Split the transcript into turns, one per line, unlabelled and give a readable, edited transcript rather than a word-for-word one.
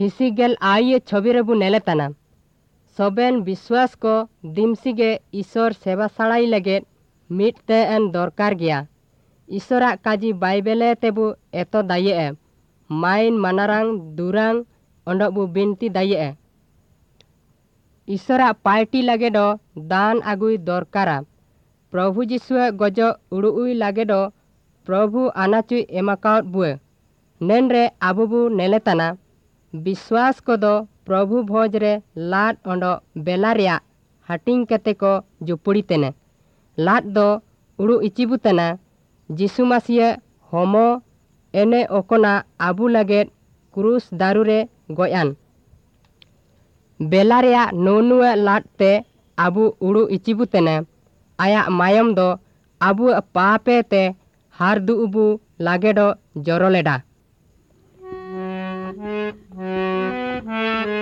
हिसीगेल आये छवि रेबु नेले तना सोबेन विश्वास को दिमसीगे ईश्वर सेवा साड़ाई लगे मिटते एन दरकार गया ईश्वरा काजी बाइबेले तेबु एतो दाये माइन मनारांग दुरांग अंडबु बिनती दाये ईश्वरा पार्टी लगे दो दान आगुई दरकारा प्रभु जिसुए गजो उड़ुई लगे दो प्रभु आनाचुई एमाकाउट बुए नेनरे आबुबु नेलेताना विश्वास को दो प्रभु भोज रे लाड अंडो बेलारिया हटिंग कते को जुपुड़ी तेने लाड दो उड़ु इचिबु तेना जिसु मसीह होमो एने ओकोना आबु लगे क्रूस दारुरे गोयान बेलारिया नोनुए लाड ते आबु उड़ु इचिबु तेने आया मायम दो आबु पापे ते हार दुबु लागे दो जरोलेडा